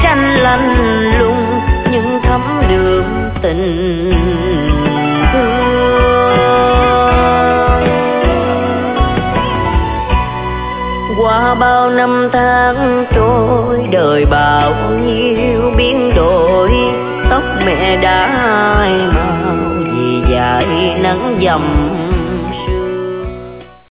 tranh lạnh lùng nhưng thấm đượm tình qua bao năm tháng trôi đời bao nhiêu biến đổi tóc mẹ đã ai màu vì dại nắng dầm